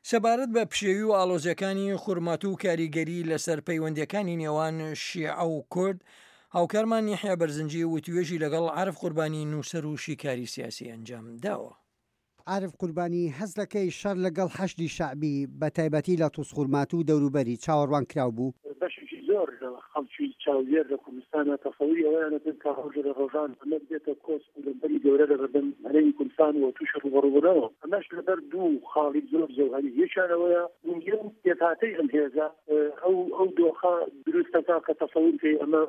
سەبارەت بە پشێوی و ئاڵۆزیەکانی خورمات و کاریگەری لەسەر پەیوەندیەکانی نێوان شیعە و کورد، هاوکارمان یحیا بەرزنجی وتوێژی لەگەڵ عارف قوربانی نووسەر و شیکاری سیاسی ئەنجام داوە. عارف قوربانی هەز دەکەی شەڕ لەگەڵ حەشدی شەعبی بە تایبەتی لە تووسخورمات و دەوروبەری چاوەڕوان کراو بوو؟ بەشێکی زۆر لە خەڵکی چاوێر لە کوردستانە تەسەووری ئەوەیانە بن کە ڕۆژە لە ڕۆژان ئەمە بێتە کۆس و لەبەری گەورە لە بەردەم هەرێمی کوردستان و تووشی ڕوبەڕووبوونەوە. ئەمەش لەبەر دوو خاڵی زۆر جەوهەری، یەکیانەوەیە گونجێ و پێکهاتەی ئەم هێزە ئەو دۆخە دروستەکە کە تەسەوور کەی ئەمە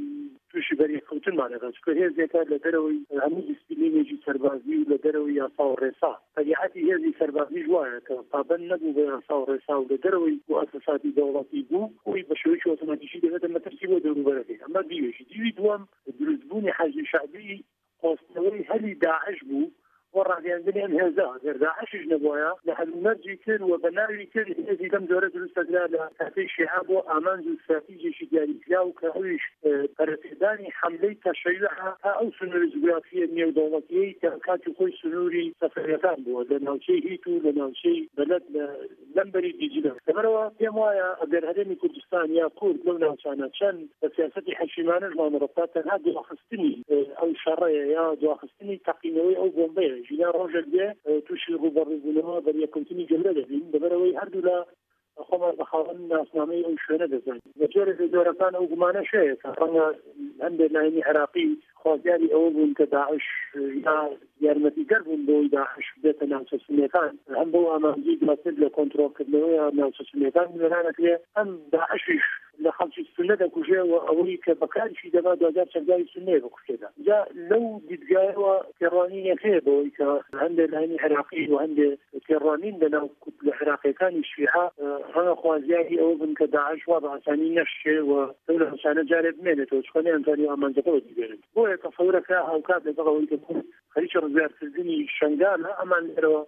تووشی بەریەکەوتنمانەکە، چکە هێزێکە لە دەرەوەی هەموو دیسپلینێکی سەربازی و لە دەرەوەی یاسا و ڕێسا. تەبیعەتی هێزی سەربازیش وایە کە پابەند نەبوو بە یاسا و ڕێسا و لە دەرەوەی موسەساتی دەوڵەتی بوو خۆی بە شێوەیەکی ئۆتۆماتیکی دەبێتە مەترسی بۆ دەوروبەرەکەی. ئەمە دیوێکی دیوی دووەم دروستبوونی حەشدی شەعبی خۆستنەوەی هەلی داعش بوو وەڕاگەاندنی ئەم هێزە. ئەگەر داعشش نەبووایە لە هەلومەرجی کرد و بە ناوی کرد هێزی لەم جۆرە دروستەکرا لە کاتەی شیعە بۆ ئامانج و استراتیژیێکی دیاریکرا و کە ئەویش پەرەپێدانی حەملەی تەشەیوعە تا ئەو سنووری جوگرافیە نێودەوڵەتیەی کە کاتی خۆی سنووری سەفەرەکان بووە لە ناوچەی هیت و لە ناوچەی بەلەد لەمبەری دیجلە. لەبەرەوە پێم وایە ئەگەر هەرێمی کوردستان یا کورد لەو ناوچانە چەند بە سیاسەتی حەشیمانەش مامەڕەتا تەنها دواخستنی ئەو شەڕەیە یا دواخستنی تەقینەوەی ئەو بۆمبەیە ژینا ڕۆژێک بێ تووشی ڕوبەڕووبوونەوە بەریەکەوتنی گەورە دەبین. لەبەرەوەی هەردوو لە خۆمان بە خاوەن ناسنامەی ئەو شوێنە دەزانین. لە جۆرە جۆرەکان ئەو گومانە شەیە کە ڕەنگە هەندێک لایەنی عێراقی خوازیاری ئەوە بوون کە داعش یا یارمەتیگەر بوون بۆی داعش بێتە ناوچە سنیەکان، هەم بۆ ئامانجی دواتر لە کۆنتڕۆڵکردنەوەی ناوچە سنیەکان وێرانەکرێ، هەم داعشیش لە خەڵکی سنە دەکوژێەوە ئەوەی کە بەکاریشی دەبا دوجار چەنداری سنەیە بکوژێدا. جا لەو دیدگایەوە تێڕوانینێک هەیە بەوەی کە هەندێک لایەنی عێراقی و هەندێک تێڕوانین لەناو لە عێراقیەکانی شیعە ڕەنگە خوازیاری ئەوە بن کە داعش وا بە ئاسانی نەشێ و ئەو لە حسانە جارێ بمێنێتەوە، چکە نەیانتوانی ئامانجەکەەوە دیبێنن. بۆیە تەسەورەکە هاوکات لەگەڵەوەی کە خەریکە ڕزگارکردنی شنگانە ئەمان لێرەوە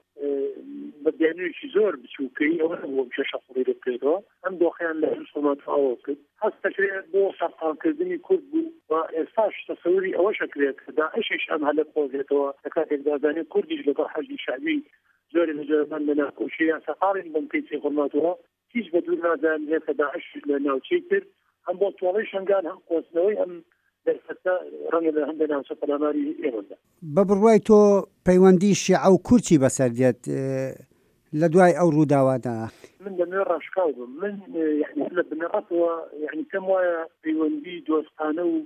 بە دیانوێکی زۆر بچووکەی ئەوە بۆ بچە شەخڕی بکرێتەوە. ئەم دۆخیان لە هەرسۆمات ئەوە کرد هەست دەکرێت بۆ سەرقالکردنی کورد بوو و ئێستاش تەسەوری ئەوە شەکرێت کە داعشیش ئەم هەلە خۆزێتەوە لە کاتێک دازانێت کوردیش لەگەڵ حەشدی شەعبی زۆر لە جۆرەمان لە ناکۆشی یا سەقاڵین بەم پێچی خورماتەوە هیچ بە دوور نازانێت کە داعش لە ناوچەی کرد هەم بۆ تۆڵەی شنگان هەم قۆستنەوەی ئەم دەرفەتە ڕەنگە لە هەندێک ناوچە پەلاماری ئێوەدا. بە بڕوای تۆ پەیوەندی شیعە و کورچی بەسەر دێت لە دوای ئەو ڕووداوانە؟ من لەمێ ڕاشکاو بم، من یعنی لە بنەڕەتەوە یعنی پێم وایە پەیوەندی دۆستانە و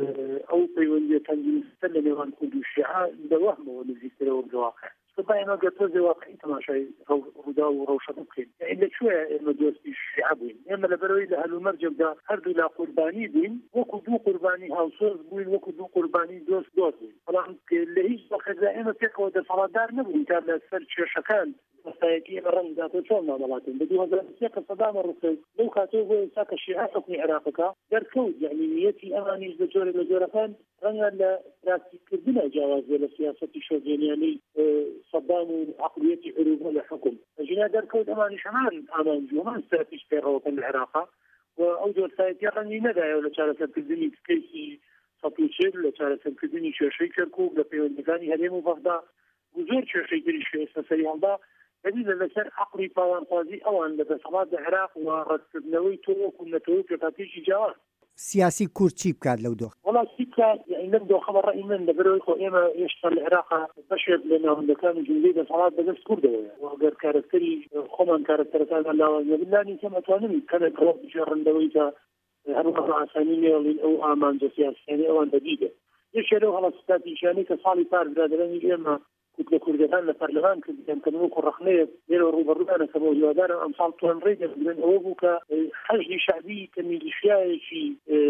ئەو پەیوەندی تەنگیستە لە نێوان کورد و شیعە لەوەهمەوە نزیکترەوە بواقع باینەوە گەتۆزێ واقعی تەماشای ڕوودا و ڕەوشەکە بکەین. یعنی لەکوێیە ئێمە دۆستی شیعە بووین؟ ئێمە لەبەرەوەی لە هەلومەرجێکدا هەردوو لا قوربانی بووین، وەکو دوو قوربانی هاوسۆز بووین، وەکو دوو قوربانی دۆست بووین. بەڵام لە هیچ وەختدا ئێمە پێکەوە دەسەڵاتدار نەبووین تا لەسەر کێشەکان مەسایەکی ئێمە ڕەنگداتۆ چۆن مامەڵاتین. بە 2023 سەدامە ڕووکرد لەو کاتەوە بۆ ئێستا کە شیعە حکمی عێراقەکە دەرکەوت. یعنی نیەتی ئەمانیش لە جۆرە لە جۆرەکان ڕەنگە لە پراکتیکردنە جیاوازێ لە سیاسەتی شۆڤێنیانەی سەدام و عقلیەتی عروبە لە حکم ژنا دەرکەوت. ئەمانیش هەمان ئامانجی و هەمان استراتیژ پێڕەوەکەن لە عێراقا و ئەو جۆر سایەتیە ڕەنگی نەدایەوە لە چارەسەرکردنی کەیسی سەتوچێر، لە چارەسەرکردنی کێشەی کەرکووک، لە پەیوەندەکانی هەرێم و بەغدا و زۆر کێشەی تری شێستە سەری هەڵدا دەبیە لەسەر عقلی پاوانخوازی ئەوان لە دەسەڵات لە عێراق و ڕەتکردنەوەی تۆ وەکو نەتەوە پێکاتێکی جیاواز. سیاسی کورد چی بکات لەو دۆخ؟ وڵا چی بکات؟ لەم دۆخە بە ڕەئی من لەبەرەوەی خۆ ئێمە هێشتا لە عێراقا بەشێک لە ناوەندەکانی جوملەی دەسەڵات بەدەست کوردەوەیە و ئەگەر کارکتەری خۆمان کارکتەرەکان لاوازە بلانی کەم ئەتوانین کەمێک ڕۆ بژێڕندەوەی کە هەروەها بە ئاسانی نێڵین ئەو ئامانجە سیاسیانەی ئەوان بەدیدە. یەکێ لەو هەڵەستاتیشانەی کە ساڵی پار برادرانی ئێمە لە کوردەکان لە پەرلەمان کردیان کە وەکو ڕەخنەیە لێرە ڕوبەڕوودانە کە بۆ هیوادارم ئەمساڵ توانڕێ دەبن ئەوە بوو کە حەشدی شەعبی کە میلیشیایەکی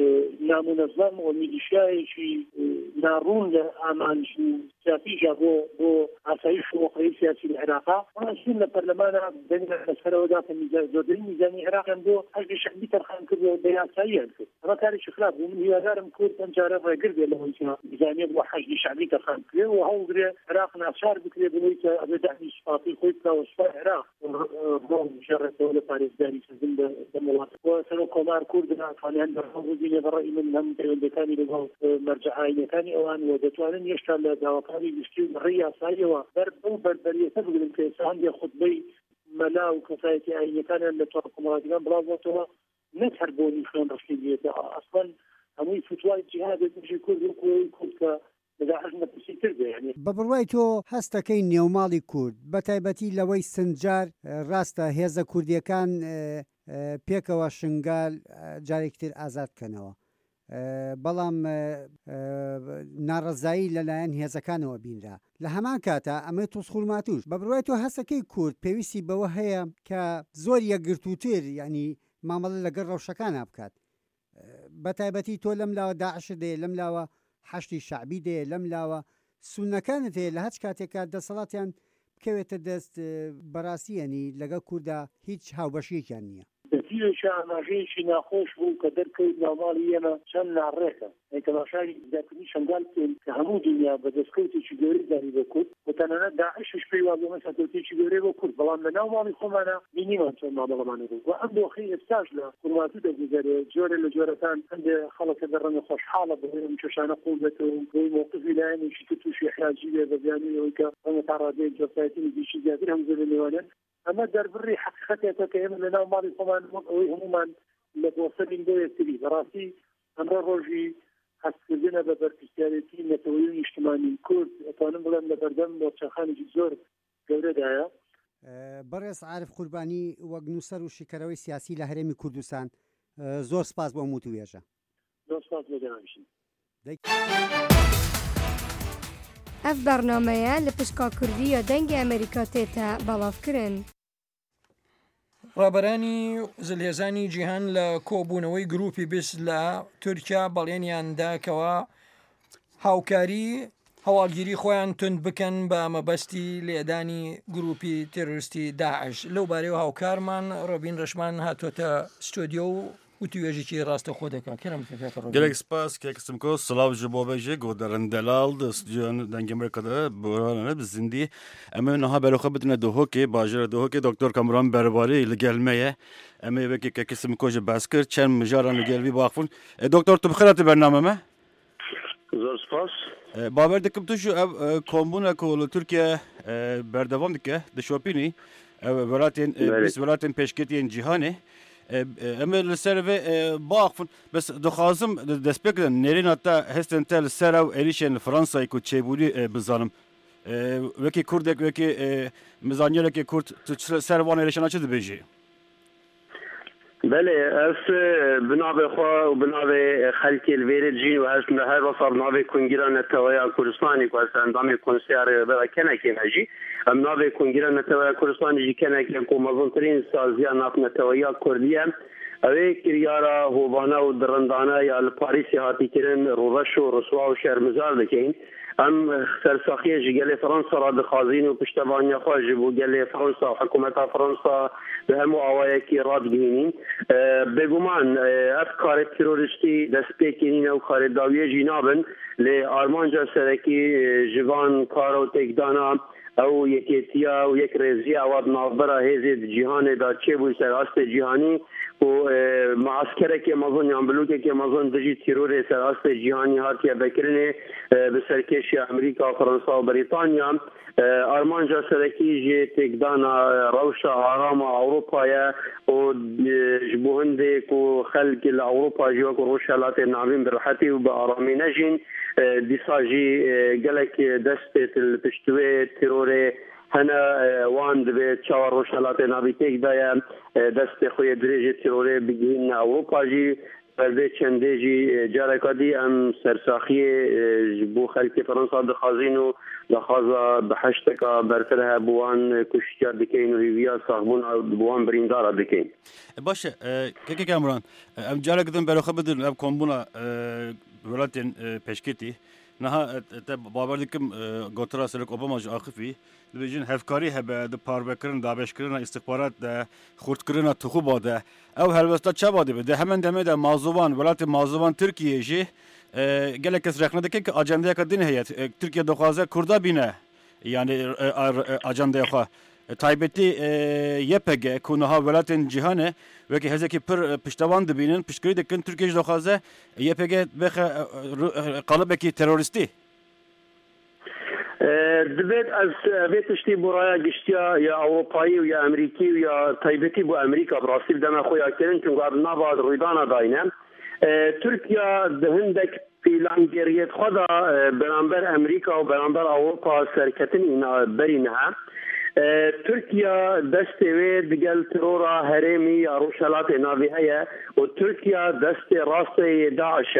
نامونەظەم و میلیشیایەکی ناڕوون لە ئامانج سیاسیژا بۆ ئاسایش و وەقەی سیاسی لە عێراقا ڕاستین لە پەرلەمانە بەنە لەسەرەوەدا کە زۆرترین میزانی عێراقیان بۆ حەشدی شەعبی تەرخان کردەوە بە یاساییان کرد. ئەمە کارێکی خراپ بوو. من هیوادارم کورد ئەم جارە ڕێگر بێت لەوەی کە میزانیەت بۆ حەشدی شەعبی تەرخان کرێ و هەوڵدرێ عێراق ناچار بکرێ بڵێ کە ئەبێ داعمی سوپاتی خۆی بکەوە سوپای عێراق بۆ مشارەتەوە لە پارێزگاری کردن بە وڵات و سەر کۆمار کورد ناتوانیان بەڕێوەبوونی بە ڕێی من هەم پەیوەندەکانی لەگەڵ مەرجەعینەکانی ئەوان و دەتوانن هێشتا لە داواکانی گشتی ڕێی یاساییەوە بەو بەربەریەتە بگرن کە ئێستا هەندێک خوتبەی مەلا و کەسایەتی ئاینیەکانیان لە تۆڕکۆمەڵاتیەکان بڵاوبووەتەوە نەک هەر بۆنی خوێن ڕشتی بێتە ئەسڵەن هەمووی فتوای جیهاد دژی کورد و کورد کە لەداعش نەپرسیتر بێ یعنی بە بڕوای تۆ هەستەکەی نێوماڵی کورد بە تایبەتی لەوەی سنجار ڕاستە هێزە کوردیەکان پێکەوە شنگال جارێکتر ئازاد بکەنەوە بەڵام ناڕەزایی لەلایەن هێزەکانەوە بینرا لە هەمان کاتە ئەمە تووسخورماتوش بە بڕوای تۆ هەستەکەی کورد پێویستی بەوە هەیە کە زۆر یەکگرتووتر ینی مامەڵە لەگەڵ ڕەوشەکانە بکات بە تایبەتی تۆ لەم لاوە داعشت دێ لەم لاوە حەشتی شعبی دێ لەم لاوە سونەکانت هەیە لە هەچ کاتێکا دەسەڵاتیان بکەوێتە دەست بەڕاستی ینی لەگەڵ کووردا هیچ هاوبەشیەکیان نییە دەتیرێکی ئاماژەیەکی ناخۆش بوو کە دەرکەوت ناوماڵی ئێمە چەند ناڕێکە تەماشای زیاترنی شنگال بکەین کە هەموو دنیا بە دەستکەوتێکی گەورەی دانی بە کورد و تەنانەت داعشش پێی وا بۆ مەسەکەوتێکی گەورەی بۆ کورد بەڵام لە ناوماڵی خۆمانە بینیمان چۆن ماڵەڵەمانە بوو و ئەم دۆخی ئێستاش لە کورماتوو دەگوزارێت جۆرە لە جۆرەکان هەندێ خەڵکە دەڕەنە خۆشحاڵە بەهۆی ئەم کێشانە قوڵ بێتەوە بۆی مووقفی لایەنێکی تر تووشی احتیاجی بێ بە بیانیەوەی کە ئەمە تا ڕادەیەک جۆسایەتی نزیکی زیاتر هەمزە لە نێوانن ئەمە دەربڕی حقیقەتێکە کە ئێمە لە ناو ماڵی خۆمان ئەوەی هەمومان لە بۆسەرین بۆ یەکتری بەڕاستی ئەمڕۆ ڕۆژی هەستکردنە بە بەرپرسیارەتی نەتەوەیی و نیشتیمانی کورد ئەتوانم بڵێم لە بەردەم مۆرچەخانێکی زۆر گەورەدایە بەڕێز عارف قوربانی وەک نووسەر و شیکەرەوەی سیاسی لە هەرێمی کوردستان زۆر سپاس بۆ موتوێژە زۆر سپاس بۆ دەناویشین ئەف بەرنامەیە لە پشکا کوردی یا دەنگی ئەمریکا تێتە بەڵاوکردن ڕابەرانی زلهێزانی جیهان لە کۆبوونەوەی گروپی بیست لە تورکیا بەڵێنیانداکەوە هاوکاری هەواڵگیری خۆیان تند بکەن بە مەبەستی لێدانی گروپی تێرۆریستی داعش لەو بارەیەوە هاوکارمان ڕۆبین ڕەشمان هاتوۆتە ستۆدیۆ و وتوێژێکی ڕاستە خۆ دەکات gelek spas kekim ko Slav ji bo bêje goderin delal di stüdyoyan dengemerkada borane bi zindî em ê niha beroxwe bidine Duhokê bajêra Duhokê Doktor Kamran Berbarî li gel me ye em ê wekî kekim ko ji bes kir çend mijaran li gel vî baxfûn Doktor tu bixir hatî bername me zor spas bawer dikim tu şu ev kombûna ku li Tirkiye berdevam dike di şopînî ev welatên welatên pêşketiyên cîhanê em li ser vê baxfin bes dixwazim dest pê kirin nêrîn heta hestên te li ser ew êrişên li Fransayê ku çêbûrî bizanim wekî Kurdek wekî mizanyerekê Kurd tu ser van êrişana çi dibêjî بله اس بنابه خوا و بنابه خلکی الویرد جین و هست هر وصا بنابه کنگیران نتوایا کردستانی که هست اندامی کنسیار بلا کنکی نجی بنابه کنگیران نتوایا کردستانی جی کنکی که مظلترین سازیا ناف نتوایا کردیه اوه کریارا هوبانا و درندانا یا الپاریسی هاتی کرن روش و رسوا و شرمزار دکین ام سرساخی جگل فرانسا را دخازین و پشتوانی خواهج بو گل فرانسا و حکومت فرانسا به همو آوائه کی راد گینین بگومان افکار تروریستی دست پیکنین و کار داویه جینابن لی آرمانجا سرکی جوان کار و تکدانا او یکیتیا و یک رزی اواد نافبرا هزید جهان دا چه بوی سر است جهانی و معسکره که مازون یا بلوکه که مازون دجی تیرور سر است جهانی هاتیه بکرنه به سرکشی امریکا فرانسا و بریتانیا آرمانجا سرکی جی تکدانا روشا آرام اوروپا و جبوهنده که خلق الاوروپا جیوک روشالات نعوین برحتی و به آرامی نجین دیساجی گلک دست الپشتوه تیروره هنا وان دبی چهار روشالات نعوی تک دایا دست خوی دریج تیروره بگین اوروپا جی برده چنده جی جارکادی ام سرساخی بو خلق فرانسا دخازین و دخازا بحشتکا برفرها بوان کشتیار دکین و ریویا صاحبون بوان بریندارا دکین باشه که کامران ام جارکدن بروخه بدن ام کومبونا ولاتین پشکتی نها باور دکم گوترا سرک اوباما آخفی دبیجن هفکاری هبه د پاربکرن دابشکرن استخبارات د خردکرن تخو باده او هلوستا چه باده بده همین دمه د مازوان ولات مازوان ترکیه جی gelek kes rexne dike ki ajandaya kadın heyet Türkiye dokhaze Kurda bine yani ajandaya xwe taybetî YPG ku niha welatên cîhanê wekî hezekî pir piştevan dibînin piştgirî dikin Tirkiye ji dixwaze YPG bexe qalibekî terorîstî دبیت از بیتشتی برای گشتیا یا اروپایی و یا امریکی و یا تایبتی بو امریکا براستی بدم خویا کردن چون قبل نباد رویدان داینه ترکیا دهندک پیلانگریت خدا برانبر امریکا و برانبر اروپا سرکتن اینا برینها ترکیا دست و دگل ترورا هرمی روشلات ناوی هیا و ترکیا دست راست داعش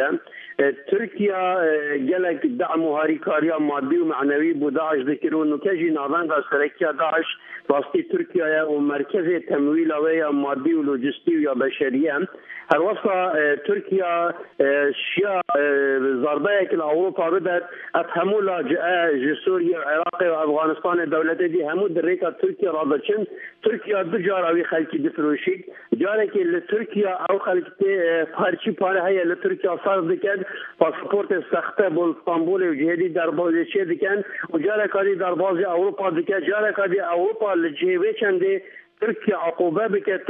ترکیا جلك دعم هاریکاریا مادی و معنوی بو داعش ذکرون نکجی ناوند از سرکیا داعش واسطی ترکیا و مرکز تمویل و مادی و لوجستی و بشریه هر وصفه تركيا شيا ضربه كل اوروبا بدات افهموا لاجئه سوريا العراق وافغانستان دولتي دي همو دريكا تركيا رابطشن تركيا بجاراوي خلكي دفروشيك جارك لتركيا او خلكي فارشي باره هي لتركيا صار دكان باسبورت سخته بول اسطنبول وجهدي دربازي شي دكان وجارك هذه دربازي اوروبا دكان جارك هذه اوروبا الجيبي كاندي تركيا عقوبة بكت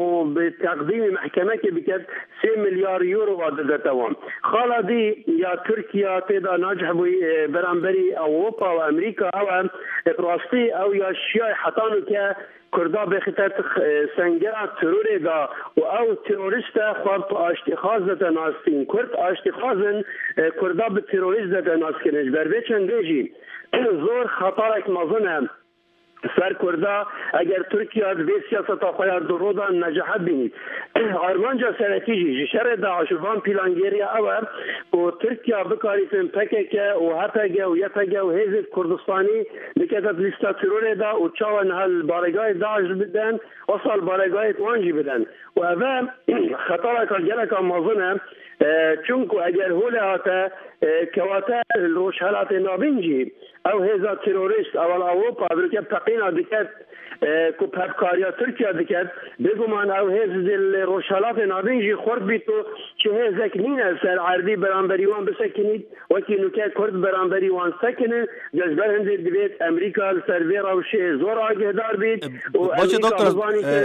وبتقديم محكمة بكت 3 مليار يورو عدد توام خالدي يا تركيا تدا ناجح برانبري أوروبا وأمريكا أو براستي أو يا الشيعي حطانو كا كردا بخطات سنجرة تروري دا أو تيروريستا خط اشتخاصة ناسين كرد اشتخاصا كردا بالتيروريستا ناسكنش بربيتشن ديجي زور خطرك مظنه سر کرده اگر ترکیه به سیاست آخوی درود نجاحت بینید آرمانجا سرتیجی شر داعش وان پیلانگیری اوه و ترکیه بکاریتن پککه و هپگه و یپگه و حزب کردستانی بکتت لیستا ترور دا و چاون هل بارگاه داعش بدن وصل بارگاه وانجی بدن و اوه خطرک جلک مازنه چونکو اگر هوله هاته كواتا الروشهلات نابنجي او هذا تيروريست او اوروبا بركب تقينا دكات كوب هبكاريا تركيا دكات بيقومان او هذا الروشهلات نابنجي خرد بيتو شو هذا كنينة سال عربي برانبريوان بسكنيد وكي نكات كرد برانبريوان سكنه جزبر هندي دبيت امريكا السيرفيرا وشي زور اجهدار بيت وامريكا بزاني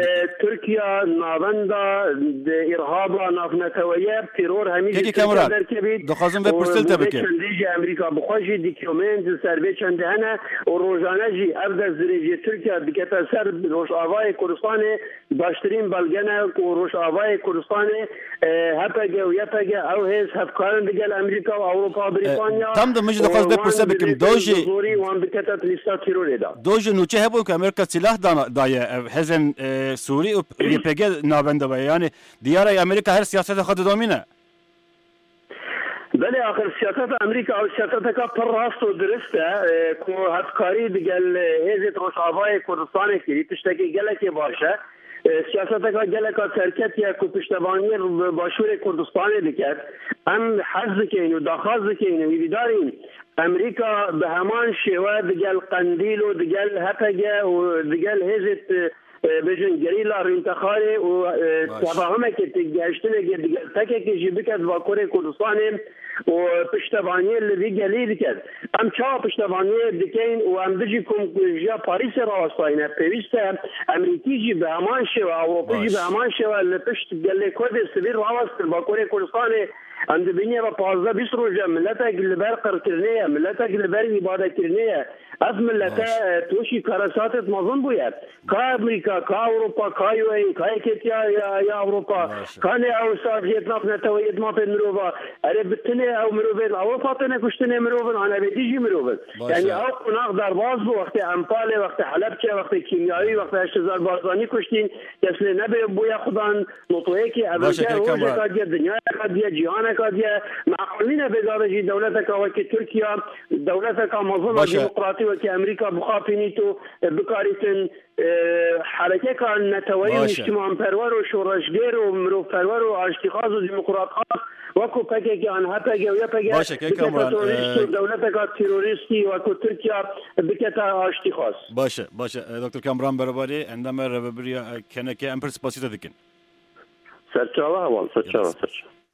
تركيا نابندا ارهابا نافنتويا تيرور هميجي دخوازم به پرسل تبکه چندی امریکا بخوشی دیکومنت سربه چنده هنه و روزانه جی افدر زریجی ترکیه دیکتا سر روش آوای کردستان باشترین بلگنه و روش آوای کردستان هپگه و یپگه او هیز هفکارن دیگل امریکا و اوروپا و بریطانیا tam da mıcı dخواز به پرسل بکم دوجی نوچه هبون که امریکا سلاح دایه هزن سوری و یپگه نابنده بایه یعنی دیاره امریکا هر سیاست خود دومینه بله آخر سیاست امریکا او سیاست کا پر راست و درسته کو هفکاری دیگل هیزت روشاوای کردستان کی تشتکی گلکی باشه سیاست کا گلکا ترکت یا کو پشتوانی باشور کردستان دیگر ام حز کین و داخاز کین و بیدارین امریکا به همان شیوه دیگل قندیل و دیگل هپگه و دیگل هیزت بجن گریلا رینتخاری و تفاهمه که تگشتنه دیگل تکه که جیبکت واکور کردستان و پشتوانی اللي گلی کرد ام چا پشتوانی دکین و ام دجی کم جا پاریس راستاینه پیوسته امریکی جی به امان شو اوروپی جی به امان شو لپشت گلی کرد سویر راست با کره کردستان ام دبینه با 15-20 روزه ملت گلبر قرکرنیه ملت گلبر عبادت کرنیه از ملت توشی کارساتت مازن بوید کا امریکا کا اوروپا کا یو ای کا کتیا یا اوروپا کانه او سازیت نفنه توید ما پنروبا اره بتنه او مروفن او فاطنه کشتنه مروفن انا بتيجي مروفن يعني او قناق درباز بو وقت امپاله وقت حلبچه وقت کیمیایی وقت اشتزار بازانی کشتین کسل نبه بویا خدان نطوهی ابرجه روزه کادیه دنیا کادیه جهان کادیه معقولینه بزارجی دولتك وكي تركيا دولتك منظمه ديمقراطيه وكي امريكا بخافينيتو بكاريتن حركه كان نتوي اجتماع پرور و شورشگر و مرو پرور و اشتغاز و ديمقراطات وكو پاكي عن هپگه و يپگه باشه که کامران دولتك تيروريستي وكو تركيا بكتا اشتغاز باشه دكتور كامران برابري عندما ربريا كانك امبرس بسيطه دكن سرچاوه اول سرچاوه